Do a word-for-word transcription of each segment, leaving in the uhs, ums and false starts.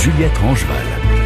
Juliette Rangeval.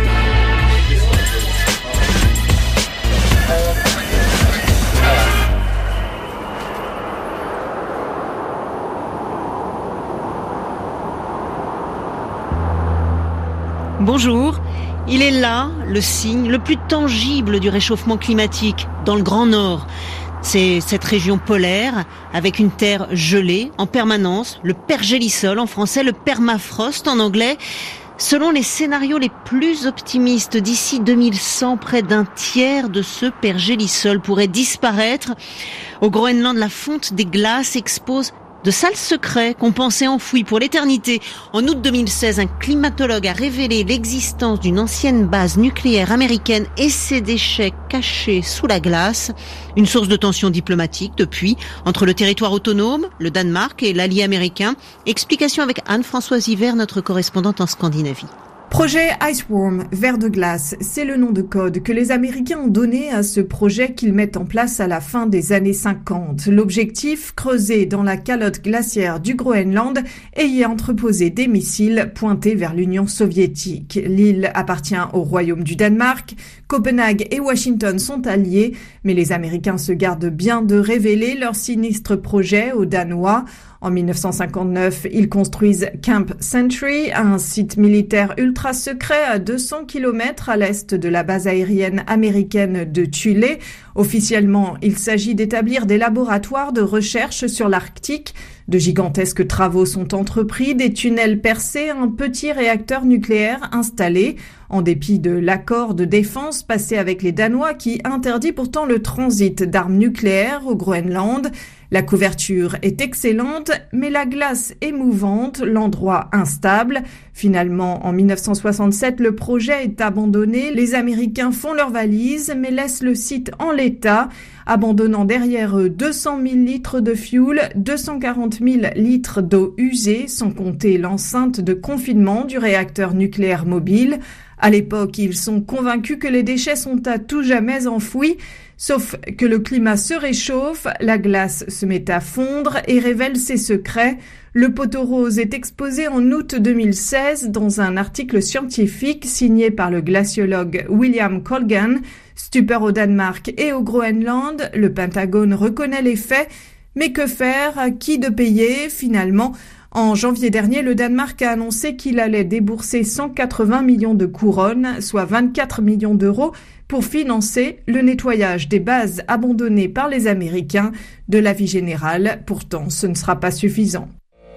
Bonjour, il est là, le signe le plus tangible du réchauffement climatique, dans le Grand Nord. C'est cette région polaire, avec une terre gelée en permanence, le pergélisol en français, le permafrost en anglais. Selon les scénarios les plus optimistes, d'ici deux mille cent, près d'un tiers de ce pergélisol pourrait disparaître. Au Groenland, la fonte des glaces expose de salles secrets qu'on pensait enfouis pour l'éternité. En août deux mille seize, un climatologue a révélé l'existence d'une ancienne base nucléaire américaine et ses déchets cachés sous la glace. Une source de tension diplomatique depuis entre le territoire autonome, le Danemark et l'allié américain. Explication avec Anne-Françoise Hiver, notre correspondante en Scandinavie. Projet Iceworm, ver de glace, c'est le nom de code que les Américains ont donné à ce projet qu'ils mettent en place à la fin des années cinquante. L'objectif, creuser dans la calotte glaciaire du Groenland et y entreposer des missiles pointés vers l'Union soviétique. L'île appartient au Royaume du Danemark. Copenhague et Washington sont alliés, mais les Américains se gardent bien de révéler leur sinistre projet aux Danois. En dix-neuf cent cinquante-neuf, ils construisent Camp Sentry, un site militaire ultra secret à deux cents kilomètres à l'est de la base aérienne américaine de Thule. Officiellement, il s'agit d'établir des laboratoires de recherche sur l'Arctique. De gigantesques travaux sont entrepris, des tunnels percés, un petit réacteur nucléaire installé. En dépit de l'accord de défense passé avec les Danois qui interdit pourtant le transit d'armes nucléaires au Groenland. La couverture est excellente, mais la glace est mouvante, l'endroit instable. Finalement, en dix-neuf cent soixante-sept, le projet est abandonné. Les Américains font leurs valises, mais laissent le site en l'état, abandonnant derrière eux deux cent mille litres de fuel, deux cent quarante mille litres d'eau usée, sans compter l'enceinte de confinement du réacteur nucléaire mobile. À l'époque, ils sont convaincus que les déchets sont à tout jamais enfouis. Sauf que le climat se réchauffe, la glace se met à fondre et révèle ses secrets. Le poteau rose est exposé en août deux mille seize dans un article scientifique signé par le glaciologue William Colgan. Stupeur au Danemark et au Groenland, le Pentagone reconnaît les faits. Mais que faire? À qui de payer finalement? En janvier dernier, le Danemark a annoncé qu'il allait débourser cent quatre-vingts millions de couronnes, soit vingt-quatre millions d'euros, pour financer le nettoyage des bases abandonnées par les Américains. De l'avis général, pourtant, ce ne sera pas suffisant.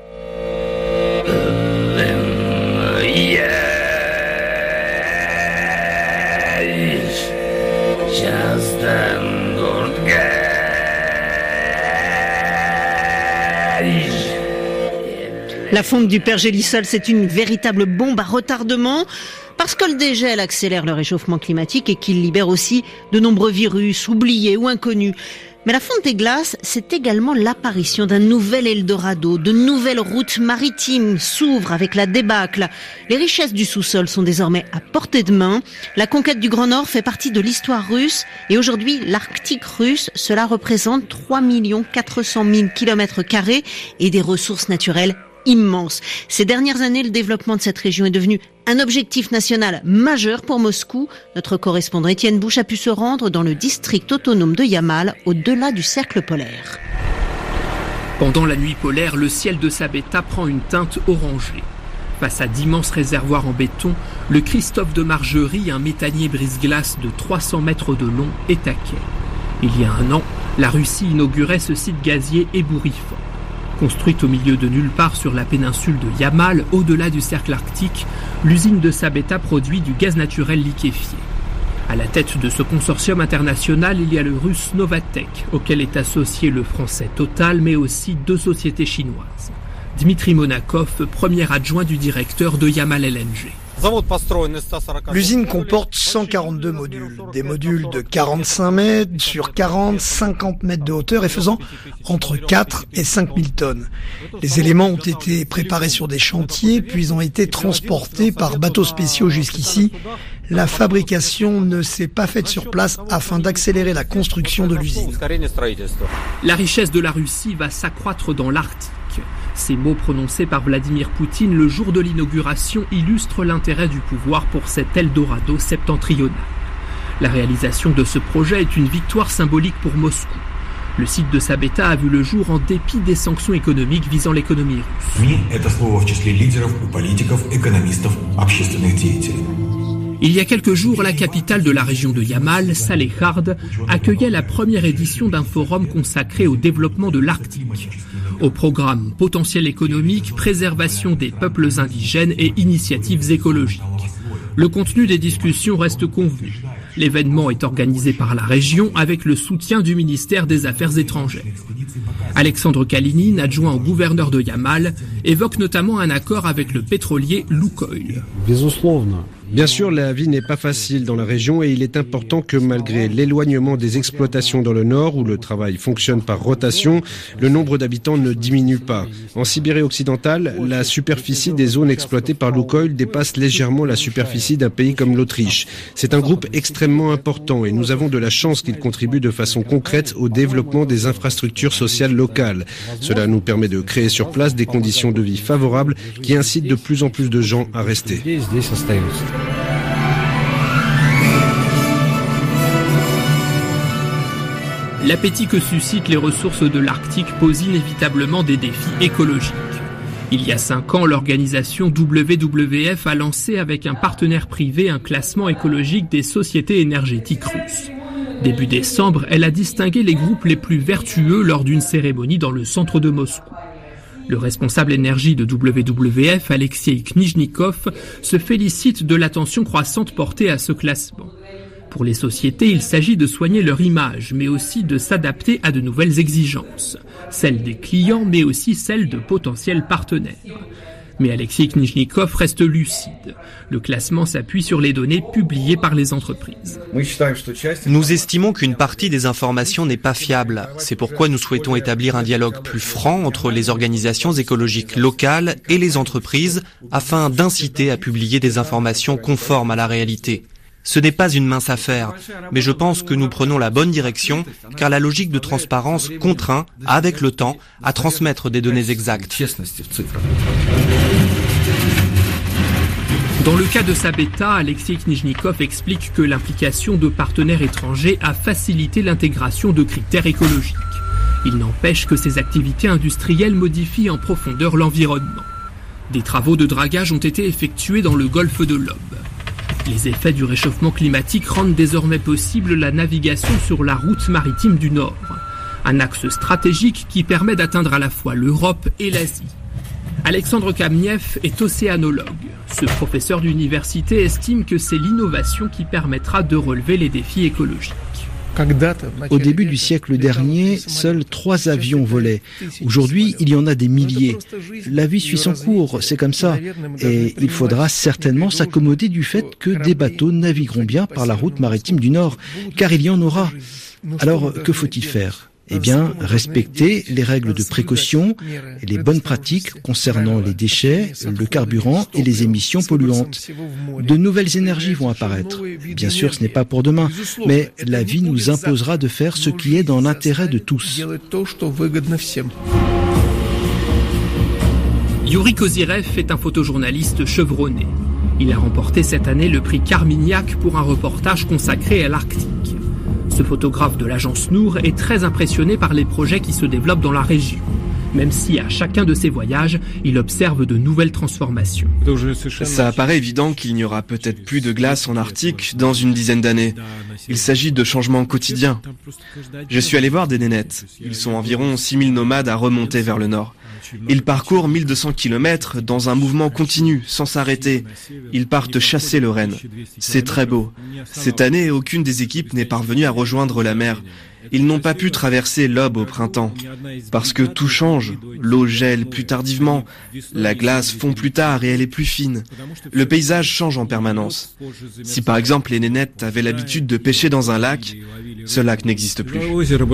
La fonte du pergélisol, c'est une véritable bombe à retardement parce que le dégel accélère le réchauffement climatique et qu'il libère aussi de nombreux virus oubliés ou inconnus. Mais la fonte des glaces, c'est également l'apparition d'un nouvel Eldorado. De nouvelles routes maritimes s'ouvrent avec la débâcle. Les richesses du sous-sol sont désormais à portée de main. La conquête du Grand Nord fait partie de l'histoire russe. Et aujourd'hui, l'Arctique russe, cela représente trois millions quatre cent mille kilomètres carrés et des ressources naturelles immense. Ces dernières années, le développement de cette région est devenu un objectif national majeur pour Moscou. Notre correspondant Étienne Bouche a pu se rendre dans le district autonome de Yamal, au-delà du cercle polaire. Pendant la nuit polaire, le ciel de Sabetha prend une teinte orangée. Face à d'immenses réservoirs en béton, le Christophe de Margerie, un méthanier brise-glace de trois cents mètres de long, est à quai. Il y a un an, la Russie inaugurait ce site gazier ébouriffant. Construite au milieu de nulle part sur la péninsule de Yamal, au-delà du cercle arctique, l'usine de Sabetha produit du gaz naturel liquéfié. À la tête de ce consortium international, il y a le russe Novatek, auquel est associé le français Total, mais aussi deux sociétés chinoises. Dmitri Monakov, premier adjoint du directeur de Yamal L N G. L'usine comporte cent quarante-deux modules, des modules de quarante-cinq mètres sur quarante, cinquante mètres de hauteur et faisant entre quatre et cinq mille tonnes. Les éléments ont été préparés sur des chantiers, puis ont été transportés par bateaux spéciaux jusqu'ici. La fabrication ne s'est pas faite sur place afin d'accélérer la construction de l'usine. La richesse de la Russie va s'accroître dans l'Arctique. Ces mots prononcés par Vladimir Poutine le jour de l'inauguration illustrent l'intérêt du pouvoir pour cet Eldorado septentrional. La réalisation de ce projet est une victoire symbolique pour Moscou. Le site de Sabeta a vu le jour en dépit des sanctions économiques visant l'économie russe. Il y a quelques jours, la capitale de la région de Yamal, Salehard, accueillait la première édition d'un forum consacré au développement de l'Arctique. Au programme potentiel économique, préservation des peuples indigènes et initiatives écologiques. Le contenu des discussions reste convenu. L'événement est organisé par la région avec le soutien du ministère des Affaires étrangères. Alexandre Kalinin, adjoint au gouverneur de Yamal, évoque notamment un accord avec le pétrolier Lukoil. Bien sûr, la vie n'est pas facile dans la région et il est important que malgré l'éloignement des exploitations dans le nord où le travail fonctionne par rotation, le nombre d'habitants ne diminue pas. En Sibérie occidentale, la superficie des zones exploitées par Lukoil dépasse légèrement la superficie d'un pays comme l'Autriche. C'est un groupe extrêmement important et nous avons de la chance qu'il contribue de façon concrète au développement des infrastructures sociales locales. Cela nous permet de créer sur place des conditions de vie favorables qui incitent de plus en plus de gens à rester. L'appétit que suscitent les ressources de l'Arctique pose inévitablement des défis écologiques. Il y a cinq ans, l'organisation W W F a lancé avec un partenaire privé un classement écologique des sociétés énergétiques russes. Début décembre, elle a distingué les groupes les plus vertueux lors d'une cérémonie dans le centre de Moscou. Le responsable énergie de W W F, Alexei Knizhnikov, se félicite de l'attention croissante portée à ce classement. Pour les sociétés, il s'agit de soigner leur image, mais aussi de s'adapter à de nouvelles exigences, celles des clients, mais aussi celles de potentiels partenaires. Mais Alexei Knizhnikov reste lucide. Le classement s'appuie sur les données publiées par les entreprises. Nous estimons qu'une partie des informations n'est pas fiable. C'est pourquoi nous souhaitons établir un dialogue plus franc entre les organisations écologiques locales et les entreprises afin d'inciter à publier des informations conformes à la réalité. Ce n'est pas une mince affaire, mais je pense que nous prenons la bonne direction car la logique de transparence contraint, avec le temps, à transmettre des données exactes. Dans le cas de Sabeta, Alexei Knizhnikov explique que l'implication de partenaires étrangers a facilité l'intégration de critères écologiques. Il n'empêche que ces activités industrielles modifient en profondeur l'environnement. Des travaux de dragage ont été effectués dans le golfe de l'Ob. Les effets du réchauffement climatique rendent désormais possible la navigation sur la route maritime du Nord, un axe stratégique qui permet d'atteindre à la fois l'Europe et l'Asie. Alexandre Kamiev est océanologue. Ce professeur d'université estime que c'est l'innovation qui permettra de relever les défis écologiques. Au début du siècle dernier, seuls trois avions volaient. Aujourd'hui, il y en a des milliers. La vie suit son cours, c'est comme ça. Et il faudra certainement s'accommoder du fait que des bateaux navigueront bien par la route maritime du Nord, car il y en aura. Alors, que faut-il faire ? Eh bien, respecter les règles de précaution et les bonnes pratiques concernant les déchets, le carburant et les émissions polluantes. De nouvelles énergies vont apparaître. Bien sûr, ce n'est pas pour demain, mais la vie nous imposera de faire ce qui est dans l'intérêt de tous. Yuri Kozyrev est un photojournaliste chevronné. Il a remporté cette année le prix Carmignac pour un reportage consacré à l'Arctique. Ce photographe de l'agence Nour est très impressionné par les projets qui se développent dans la région, même si à chacun de ses voyages, il observe de nouvelles transformations. Ça apparaît évident qu'il n'y aura peut-être plus de glace en Arctique dans une dizaine d'années. Il s'agit de changements quotidiens. Je suis allé voir des nénettes. Ils sont environ six mille nomades à remonter vers le nord. Ils parcourent mille deux cents kilomètres dans un mouvement continu, sans s'arrêter. Ils partent chasser le renne. C'est très beau. Cette année, aucune des équipes n'est parvenue à rejoindre la mer. Ils n'ont pas pu traverser l'Ob au printemps. Parce que tout change. L'eau gèle plus tardivement. La glace fond plus tard et elle est plus fine. Le paysage change en permanence. Si par exemple les nénettes avaient l'habitude de pêcher dans un lac, ce lac n'existe plus.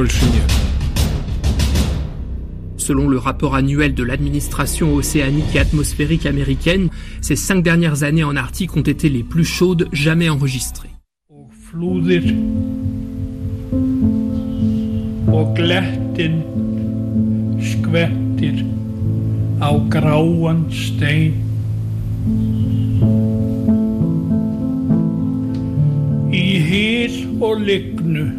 Selon le rapport annuel de l'administration océanique et atmosphérique américaine, ces cinq dernières années en Arctique ont été les plus chaudes jamais enregistrées. á gráan stein. Í hyl og lygnu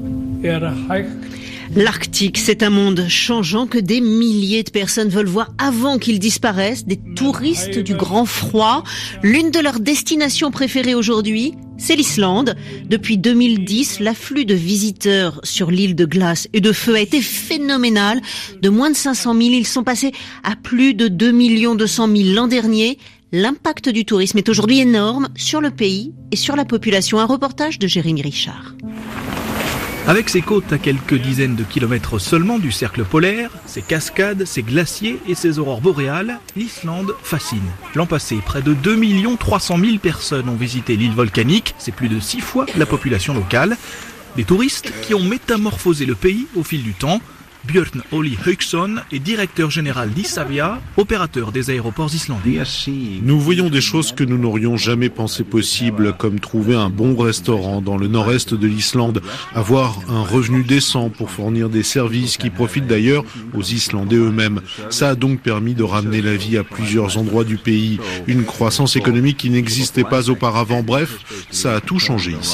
er hægt. L'Arctique, c'est un monde changeant que des milliers de personnes veulent voir avant qu'il disparaisse. Des touristes du grand froid. L'une de leurs destinations préférées aujourd'hui, c'est l'Islande. Depuis deux mille dix, l'afflux de visiteurs sur l'île de glace et de feu a été phénoménal. De moins de cinq cent mille, ils sont passés à plus de deux millions deux cent mille l'an dernier. L'impact du tourisme est aujourd'hui énorme sur le pays et sur la population. Un reportage de Jérémy Richard. Avec ses côtes à quelques dizaines de kilomètres seulement du cercle polaire, ses cascades, ses glaciers et ses aurores boréales, l'Islande fascine. L'an passé, près de deux millions trois cent mille personnes ont visité l'île volcanique, c'est plus de six fois la population locale. Des touristes qui ont métamorphosé le pays au fil du temps. Björn Oli Hauksson est directeur général d'Isavia, opérateur des aéroports islandais. Nous voyons des choses que nous n'aurions jamais pensé possibles, comme trouver un bon restaurant dans le nord-est de l'Islande, avoir un revenu décent pour fournir des services qui profitent d'ailleurs aux Islandais eux-mêmes. Ça a donc permis de ramener la vie à plusieurs endroits du pays, une croissance économique qui n'existait pas auparavant. Bref, ça a tout changé ici.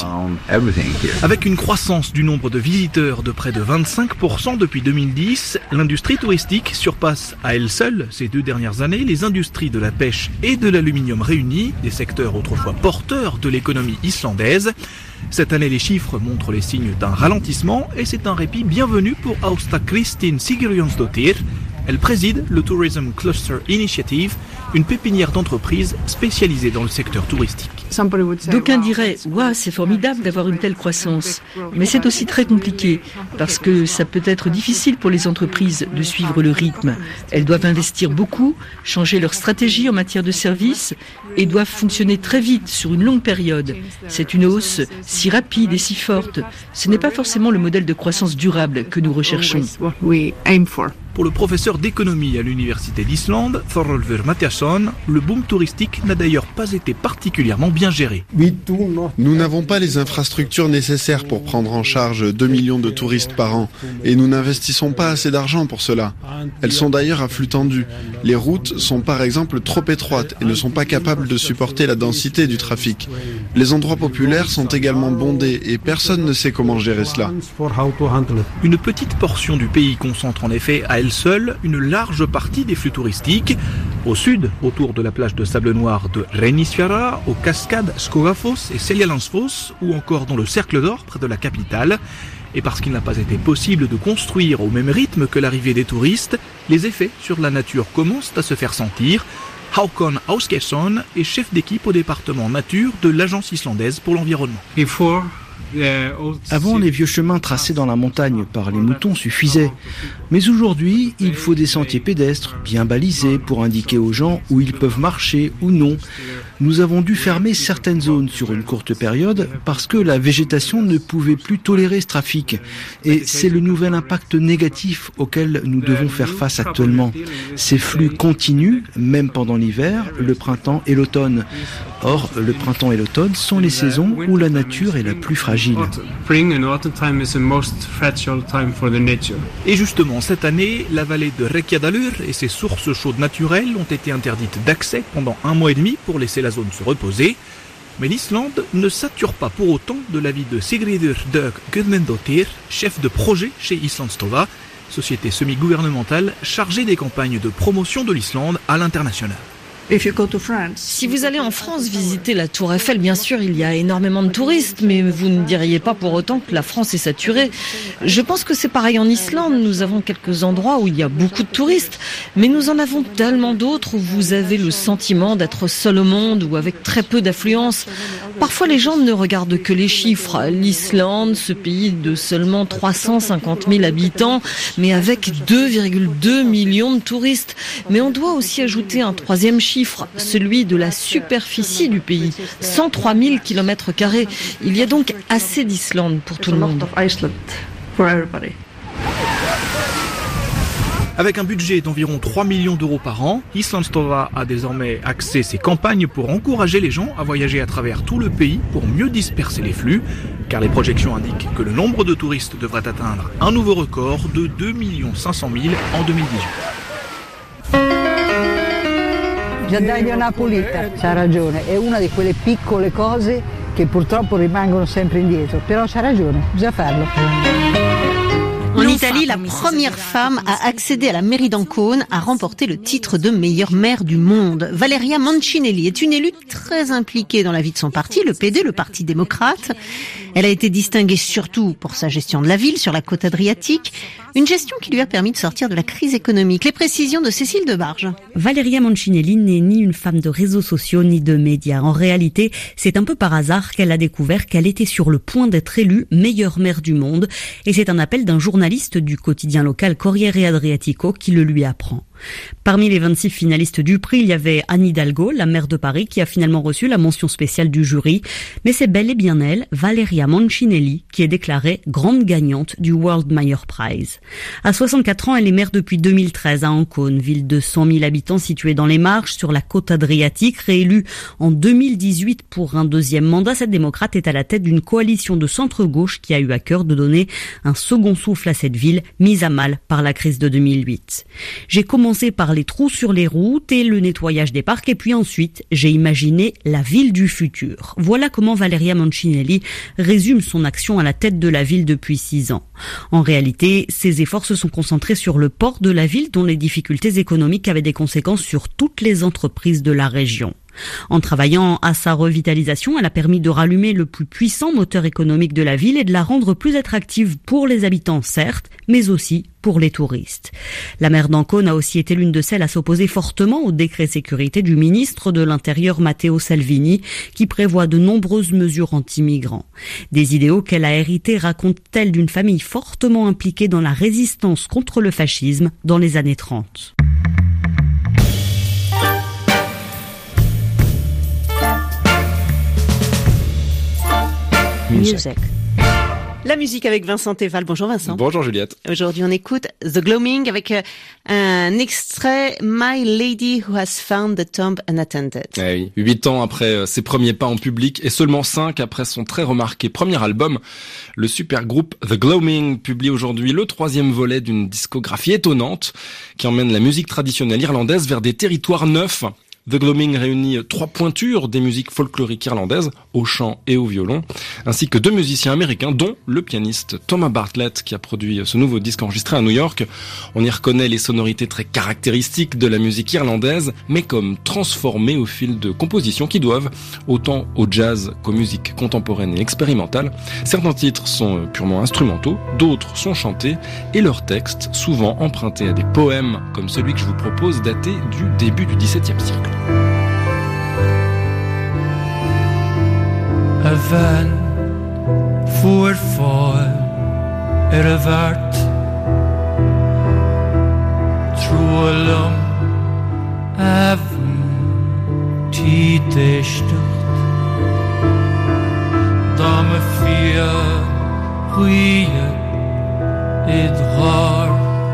Avec une croissance du nombre de visiteurs de près de vingt-cinq pour cent depuis deux mille dix, l'industrie touristique surpasse à elle seule ces deux dernières années les industries de la pêche et de l'aluminium réunies, des secteurs autrefois porteurs de l'économie islandaise. Cette année, les chiffres montrent les signes d'un ralentissement et c'est un répit bienvenu pour Ásta Kristín Sigurjónsdóttir. Elle préside le Tourism Cluster Initiative, une pépinière d'entreprises spécialisée dans le secteur touristique. D'aucuns diraient « Waouh, c'est formidable d'avoir une telle croissance ». Mais c'est aussi très compliqué, parce que ça peut être difficile pour les entreprises de suivre le rythme. Elles doivent investir beaucoup, changer leur stratégie en matière de services et doivent fonctionner très vite sur une longue période. C'est une hausse si rapide et si forte. Ce n'est pas forcément le modèle de croissance durable que nous recherchons. Pour le professeur d'économie à l'université d'Islande, Þorólfur Matthíasson, le boom touristique n'a d'ailleurs pas été particulièrement bien géré. Nous n'avons pas les infrastructures nécessaires pour prendre en charge deux millions de touristes par an et nous n'investissons pas assez d'argent pour cela. Elles sont d'ailleurs à flux tendu. Les routes sont par exemple trop étroites et ne sont pas capables de supporter la densité du trafic. Les endroits populaires sont également bondés et personne ne sait comment gérer cela. Une petite portion du pays concentre en effet à elle seule une large partie des flux touristiques. Au sud, autour de la plage de sable noir de Reynisfjara, aux cascades Skogafoss et Seljalandsfoss, ou encore dans le Cercle d'Or près de la capitale. Et parce qu'il n'a pas été possible de construire au même rythme que l'arrivée des touristes, les effets sur la nature commencent à se faire sentir. Hákon Ásgeirsson est chef d'équipe au département nature de l'Agence islandaise pour l'environnement. Avant, les vieux chemins tracés dans la montagne par les moutons suffisaient. Mais aujourd'hui, il faut des sentiers pédestres bien balisés pour indiquer aux gens où ils peuvent marcher ou non. Nous avons dû fermer certaines zones sur une courte période parce que la végétation ne pouvait plus tolérer ce trafic. Et c'est le nouvel impact négatif auquel nous devons faire face actuellement. Ces flux continuent, même pendant l'hiver, le printemps et l'automne. Or, le printemps et l'automne sont les saisons où la nature est la plus fragile. Et justement, cette année, la vallée de Reykjadalur et ses sources chaudes naturelles ont été interdites d'accès pendant un mois et demi pour laisser la zone se reposer. Mais l'Islande ne sature pas pour autant de l'avis de Sigríður Dögg Guðmundsdóttir, chef de projet chez Íslandsstofa, société semi-gouvernementale chargée des campagnes de promotion de l'Islande à l'international. Si vous allez en France visiter la Tour Eiffel, bien sûr, il y a énormément de touristes, mais vous ne diriez pas pour autant que la France est saturée. Je pense que c'est pareil en Islande. Nous avons quelques endroits où il y a beaucoup de touristes, mais nous en avons tellement d'autres où vous avez le sentiment d'être seul au monde ou avec très peu d'affluence. Parfois, les gens ne regardent que les chiffres. L'Islande, ce pays de seulement trois cent cinquante mille habitants, mais avec deux virgule deux millions de touristes. Mais on doit aussi ajouter un troisième chiffre. Chiffre, celui de la superficie du pays, cent trois mille kilomètres carrés. Il y a donc assez d'Islande pour tout le monde. Avec un budget d'environ trois millions d'euros par an, Íslandsstofa a désormais axé ses campagnes pour encourager les gens à voyager à travers tout le pays pour mieux disperser les flux, car les projections indiquent que le nombre de touristes devrait atteindre un nouveau record de deux millions cinq cent mille en deux mille dix-huit. Già dai una pulita, c'ha ragione, è una di quelle piccole cose che purtroppo rimangono sempre indietro, però c'ha ragione, bisogna farlo. En Italie, la première femme à accéder à la mairie d'Ancône a remporté le titre de meilleure maire du monde. Valeria Mancinelli est une élue très impliquée dans la vie de son parti, le P D, le Parti démocrate. Elle a été distinguée surtout pour sa gestion de la ville sur la côte adriatique, une gestion qui lui a permis de sortir de la crise économique. Les précisions de Cécile Debarge. Valeria Mancinelli n'est ni une femme de réseaux sociaux ni de médias. En réalité, c'est un peu par hasard qu'elle a découvert qu'elle était sur le point d'être élue meilleure maire du monde. Et c'est un appel d'un journaliste du quotidien local Corriere Adriatico qui le lui apprend. Parmi les vingt-six finalistes du prix, il y avait Anne Hidalgo, la maire de Paris, qui a finalement reçu la mention spéciale du jury. Mais c'est bel et bien elle, Valeria Mancinelli, qui est déclarée grande gagnante du World Mayor Prize. À soixante-quatre ans, elle est maire depuis deux mille treize à Ancône, ville de cent mille habitants située dans les Marches, sur la côte adriatique. Réélue en deux mille dix-huit pour un deuxième mandat, cette démocrate est à la tête d'une coalition de centre-gauche qui a eu à cœur de donner un second souffle à cette ville, mise à mal par la crise de deux mille huit. J'ai commencé par les trous sur les routes et le nettoyage des parcs, et puis ensuite, j'ai imaginé la ville du futur. Voilà comment Valeria Mancinelli résume son action à la tête de la ville depuis six ans. En réalité, ses efforts se sont concentrés sur le port de la ville, dont les difficultés économiques avaient des conséquences sur toutes les entreprises de la région. En travaillant à sa revitalisation, elle a permis de rallumer le plus puissant moteur économique de la ville et de la rendre plus attractive pour les habitants, certes, mais aussi pour les touristes. La maire d'Ancône a aussi été l'une de celles à s'opposer fortement au décret sécurité du ministre de l'Intérieur Matteo Salvini, qui prévoit de nombreuses mesures anti-migrants. Des idéaux qu'elle a héritées, raconte-t-elle, d'une famille fortement impliquée dans la résistance contre le fascisme dans les années trente. Music. La musique avec Vincent Théval. Bonjour Vincent. Bonjour Juliette. Aujourd'hui on écoute The Gloaming avec un extrait My Lady Who Has Found the Tomb Unattended. Eh oui, huit ans après ses premiers pas en public et seulement cinq après son très remarqué premier album, le super groupe The Gloaming publie aujourd'hui le troisième volet d'une discographie étonnante qui emmène la musique traditionnelle irlandaise vers des territoires neufs. The Gloaming réunit trois pointures des musiques folkloriques irlandaises, au chant et au violon, ainsi que deux musiciens américains, dont le pianiste Thomas Bartlett, qui a produit ce nouveau disque enregistré à New York. On y reconnaît les sonorités très caractéristiques de la musique irlandaise, mais comme transformées au fil de compositions qui doivent, autant au jazz qu'aux musiques contemporaines et expérimentales. Certains titres sont purement instrumentaux, d'autres sont chantés, et leurs textes, souvent empruntés à des poèmes, comme celui que je vous propose, daté du début du dix-septième siècle. A van voor foil er a vart True alum avn tide stort Dame fia huie et rar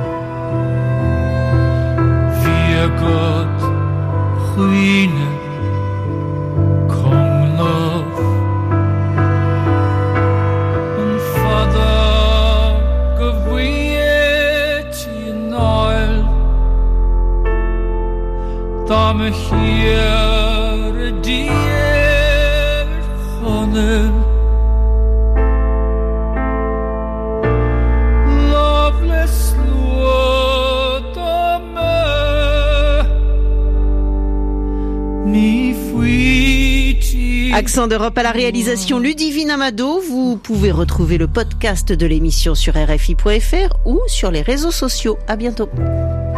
Via God huine kom love Da me hier dier chonnen Loveless Lord mi fuiti. Accent d'Europe à la réalisation Ludivine Amado. Vous pouvez retrouver le podcast de l'émission sur R F I point F R ou sur les réseaux sociaux. À bientôt.